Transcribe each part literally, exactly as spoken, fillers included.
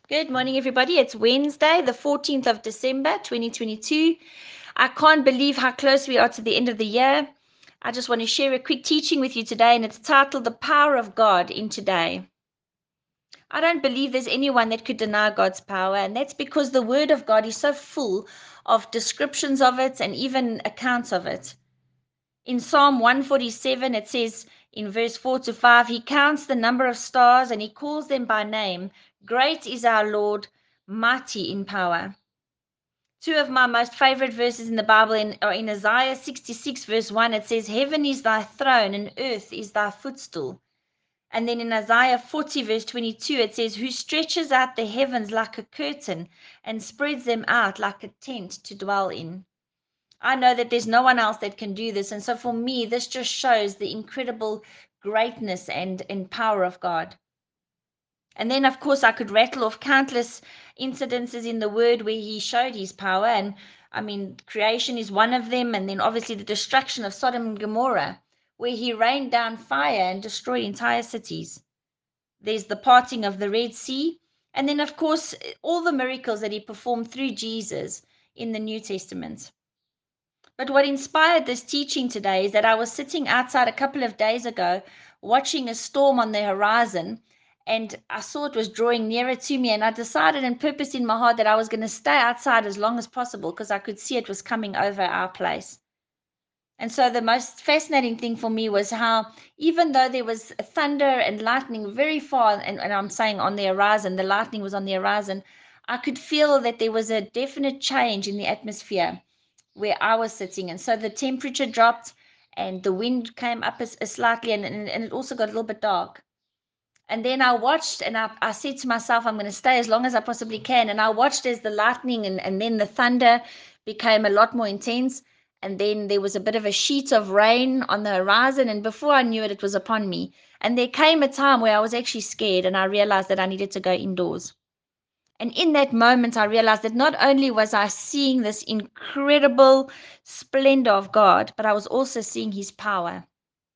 Good morning, everybody. It's Wednesday, the fourteenth of December, twenty twenty-two. I can't believe how close we are to the end of the year. I just want to share a quick teaching with you today, and it's titled The Power of God in Today. I don't believe there's anyone that could deny God's power, and that's because the Word of God is so full of descriptions of it and even accounts of it. In Psalm one forty-seven, it says in verse four to five, He counts the number of stars and He calls them by name. Great is our Lord, mighty in power. Two of my most favorite verses in the Bible in, are in Isaiah sixty-six, verse one. It says, Heaven is thy throne and earth is thy footstool. And then in Isaiah forty, verse twenty-two, it says, Who stretches out the heavens like a curtain and spreads them out like a tent to dwell in. I know that there's no one else that can do this. And so for me, this just shows the incredible greatness and, and power of God. And then, of course, I could rattle off countless incidences in the word where he showed his power. And I mean, creation is one of them. And then obviously the destruction of Sodom and Gomorrah, where he rained down fire and destroyed entire cities. There's the parting of the Red Sea. And then, of course, all the miracles that he performed through Jesus in the New Testament. But what inspired this teaching today is that I was sitting outside a couple of days ago watching a storm on the horizon, and I saw it was drawing nearer to me, and I decided and purposed in my heart that I was going to stay outside as long as possible because I could see it was coming over our place. And so the most fascinating thing for me was how, even though there was thunder and lightning very far, and, and I'm saying on the horizon, the lightning was on the horizon, I could feel that there was a definite change in the atmosphere where I was sitting. And so the temperature dropped and the wind came up a, a slightly, and, and, and it also got a little bit dark. And then I watched and I, I said to myself, I'm going to stay as long as I possibly can. And I watched as the lightning and, and then the thunder became a lot more intense. And then there was a bit of a sheet of rain on the horizon. And before I knew it, it was upon me. And there came a time where I was actually scared and I realized that I needed to go indoors. And in that moment, I realized that not only was I seeing this incredible splendor of God, but I was also seeing his power.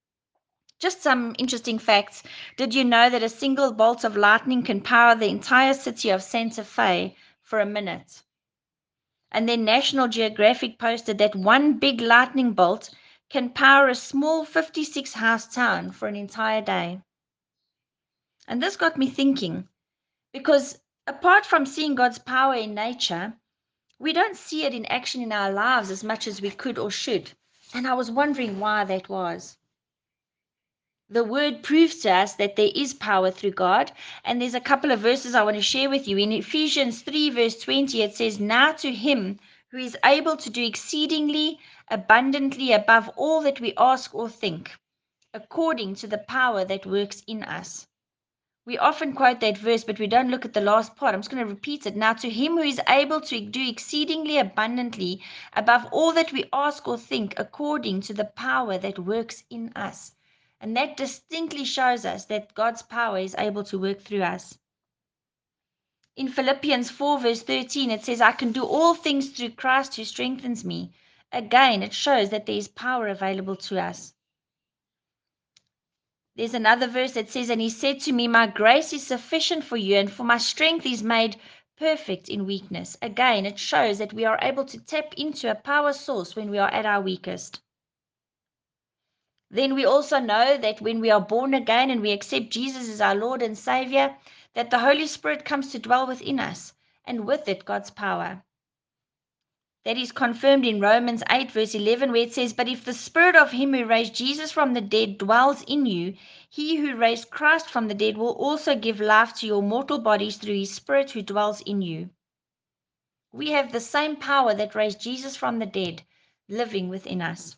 Just some interesting facts. Did you know that a single bolt of lightning can power the entire city of Santa Fe for a minute? And then National Geographic posted that one big lightning bolt can power a small fifty-six house town for an entire day. And this got me thinking, because apart from seeing God's power in nature, we don't see it in action in our lives as much as we could or should. And I was wondering why that was. The word proves to us that there is power through God. And there's a couple of verses I want to share with you. In Ephesians three, verse twenty, it says, Now to him who is able to do exceedingly abundantly above all that we ask or think, according to the power that works in us. We often quote that verse, but we don't look at the last part. I'm just going to repeat it. Now, to him who is able to do exceedingly abundantly above all that we ask or think, according to the power that works in us. And that distinctly shows us that God's power is able to work through us. In Philippians four, verse thirteen, it says, I can do all things through Christ who strengthens me. Again, it shows that there is power available to us. There's another verse that says, And he said to me, My grace is sufficient for you, and for my strength is made perfect in weakness. Again, it shows that we are able to tap into a power source when we are at our weakest. Then we also know that when we are born again and we accept Jesus as our Lord and Savior, that the Holy Spirit comes to dwell within us, and with it, God's power. That is confirmed in Romans eight, verse eleven, where it says, But if the spirit of him who raised Jesus from the dead dwells in you, he who raised Christ from the dead will also give life to your mortal bodies through his spirit who dwells in you. We have the same power that raised Jesus from the dead living within us.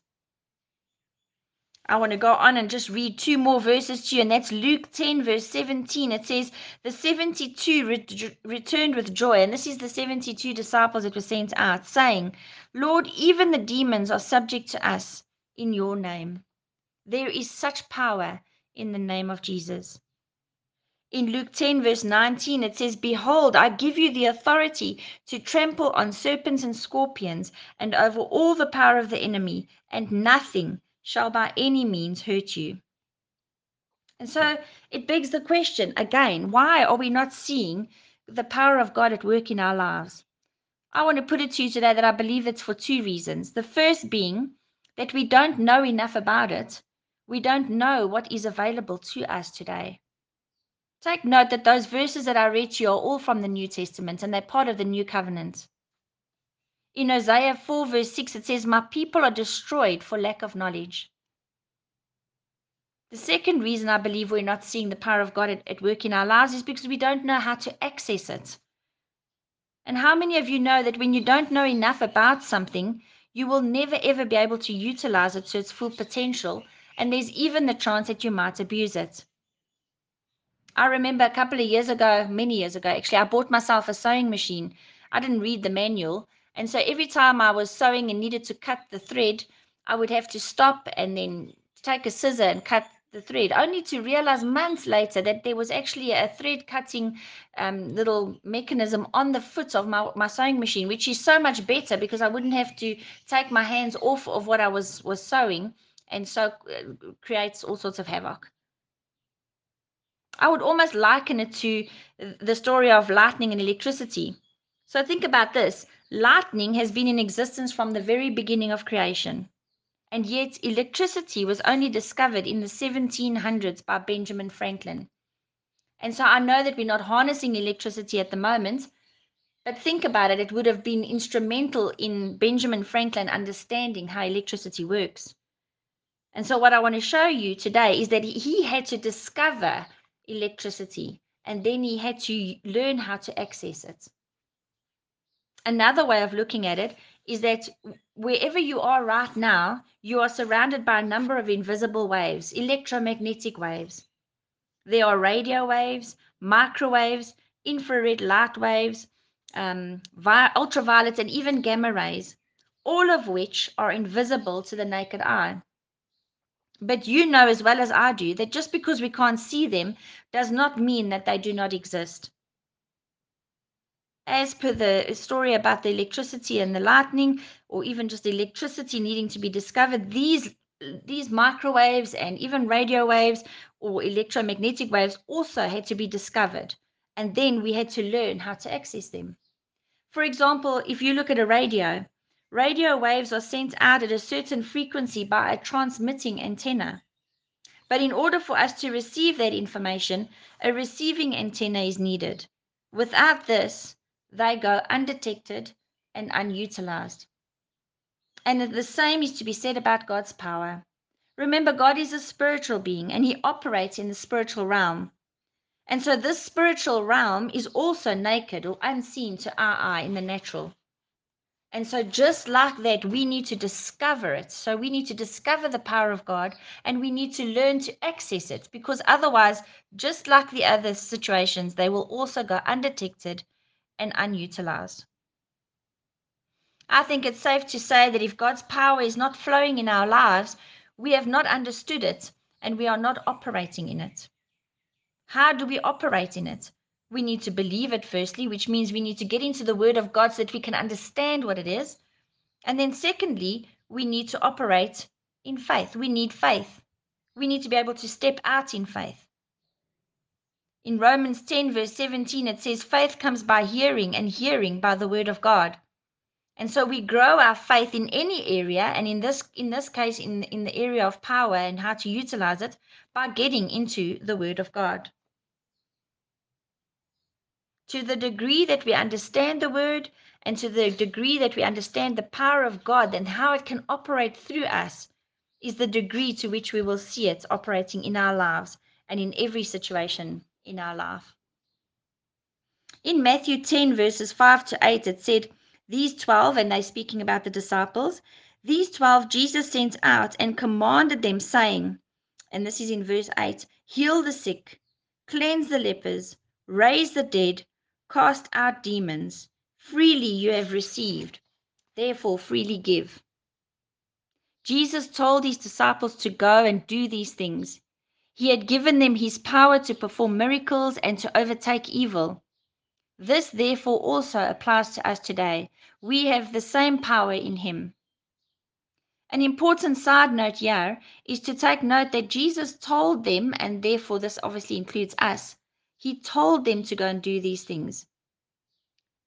I want to go on and just read two more verses to you, and that's Luke ten, verse seventeen. It says, The seventy-two re- returned with joy, and this is the seventy-two disciples that were sent out, saying, Lord, even the demons are subject to us in your name. There is such power in the name of Jesus. In Luke ten, verse nineteen, it says, Behold, I give you the authority to trample on serpents and scorpions and over all the power of the enemy, and nothing shall by any means hurt you. And so it begs the question again, why are we not seeing the power of God at work in our lives? I want to put it to you today that I believe it's for two reasons. The first being that we don't know enough about it. We don't know what is available to us today. Take note that those verses that I read to you are all from the New Testament and they're part of the New Covenant. In Hosea four, verse six, it says, "My people are destroyed for lack of knowledge." The second reason I believe we're not seeing the power of God at, at work in our lives is because we don't know how to access it. And how many of you know that when you don't know enough about something, you will never ever be able to utilize it to its full potential, and there's even the chance that you might abuse it? I remember a couple of years ago, many years ago actually, I bought myself a sewing machine. I didn't read the manual, and so every time I was sewing and needed to cut the thread, I would have to stop and then take a scissor and cut the thread, only to realize months later that there was actually a thread cutting um, little mechanism on the foot of my, my sewing machine, which is so much better because I wouldn't have to take my hands off of what I was, was sewing, and so uh, creates all sorts of havoc. I would almost liken it to the story of lightning and electricity. So think about this. Lightning has been in existence from the very beginning of creation. And yet electricity was only discovered in the seventeen hundreds by Benjamin Franklin. And so I know that we're not harnessing electricity at the moment, but think about it. It would have been instrumental in Benjamin Franklin understanding how electricity works. And so what I want to show you today is that he had to discover electricity and then he had to learn how to access it. Another way of looking at it is that wherever you are right now, you are surrounded by a number of invisible waves, electromagnetic waves. There are radio waves, microwaves, infrared light waves, um, vi- ultraviolets, and even gamma rays, all of which are invisible to the naked eye. But you know as well as I do that just because we can't see them does not mean that they do not exist. As per the story about the electricity and the lightning, or even just electricity needing to be discovered, these these microwaves and even radio waves or electromagnetic waves also had to be discovered. And then we had to learn how to access them. For example, if you look at a radio, radio waves are sent out at a certain frequency by a transmitting antenna. But in order for us to receive that information, a receiving antenna is needed. Without this, they go undetected and unutilized. And the same is to be said about God's power. Remember, God is a spiritual being and he operates in the spiritual realm. And so this spiritual realm is also naked or unseen to our eye in the natural. And so just like that, we need to discover it. So we need to discover the power of God and we need to learn to access it, because otherwise, just like the other situations, they will also go undetected and unutilized. I think it's safe to say that if God's power is not flowing in our lives, we have not understood it and we are not operating in it. How do we operate in it? We need to believe it firstly, which means we need to get into the Word of God so that we can understand what it is. And then secondly, we need to operate in faith. We need faith. We need to be able to step out in faith. In Romans ten, verse seventeen, it says, faith comes by hearing, and hearing by the word of God. And so we grow our faith in any area, and in this in this case, in, in the area of power and how to utilize it, by getting into the word of God. To the degree that we understand the word, and to the degree that we understand the power of God and how it can operate through us, is the degree to which we will see it operating in our lives and in every situation in our life. In Matthew ten, verses five to eight, it said, these twelve, and they're speaking about the disciples, these twelve Jesus sent out and commanded them, saying, and this is in verse eight, heal the sick, cleanse the lepers, raise the dead, cast out demons. Freely you have received, therefore freely give. Jesus told his disciples to go and do these things. He had given them his power to perform miracles and to overtake evil. This, therefore, also applies to us today. We have the same power in him. An important side note here is to take note that Jesus told them, and therefore this obviously includes us, he told them to go and do these things.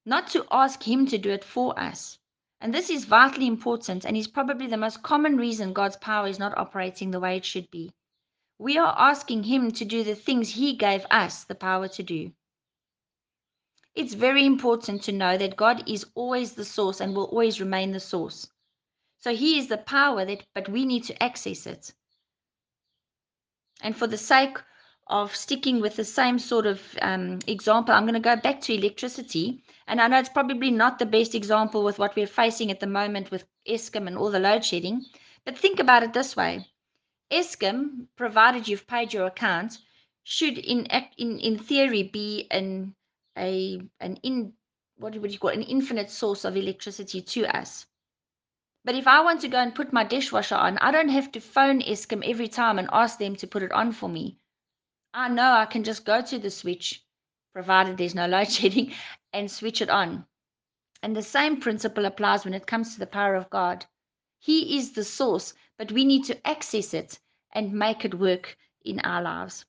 not to ask Him to do it for us. And this is vitally important and is probably the most common reason God's power is not operating the way it should be. We are asking Him to do the things He gave us the power to do. It's very important to know that God is always the source and will always remain the source. So He is the power, that, but we need to access it. And for the sake of sticking with the same sort of um, example, I'm going to go back to electricity. And I know it's probably not the best example with what we're facing at the moment with Eskom and all the load shedding. But think about it this way. Eskom, provided you've paid your account, should in in, in theory be an a an in what would you call it, an infinite source of electricity to us. But if I want to go and put my dishwasher on, I don't have to phone Eskom every time and ask them to put it on for me. I know I can just go to the switch, provided there's no load shedding, and switch it on. And the same principle applies when it comes to the power of God. He is the source, but we need to access it and make it work in our lives.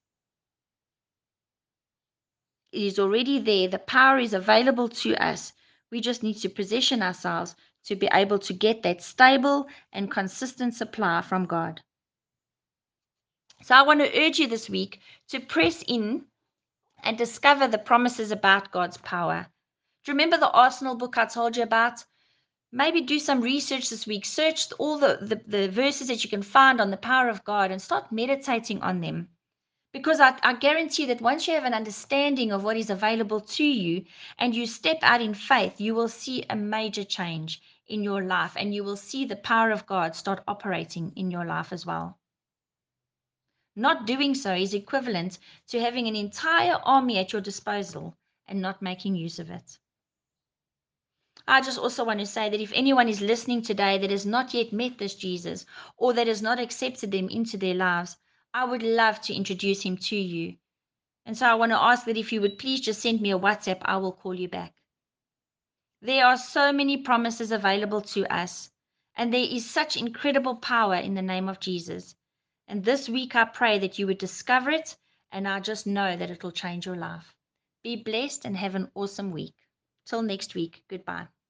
It is already there. The power is available to us. We just need to position ourselves to be able to get that stable and consistent supply from God. So I want to urge you this week to press in and discover the promises about God's power. Do you remember the Arsenal book I told you about? Maybe do some research this week. Search all the, the, the verses that you can find on the power of God and start meditating on them. Because I, I guarantee that once you have an understanding of what is available to you and you step out in faith, you will see a major change in your life and you will see the power of God start operating in your life as well. Not doing so is equivalent to having an entire army at your disposal and not making use of it. I just also want to say that if anyone is listening today that has not yet met this Jesus or that has not accepted them into their lives, I would love to introduce him to you. And so I want to ask that if you would please just send me a WhatsApp, I will call you back. There are so many promises available to us, and there is such incredible power in the name of Jesus. And this week I pray that you would discover it, and I just know that it will change your life. Be blessed and have an awesome week. Till next week, goodbye.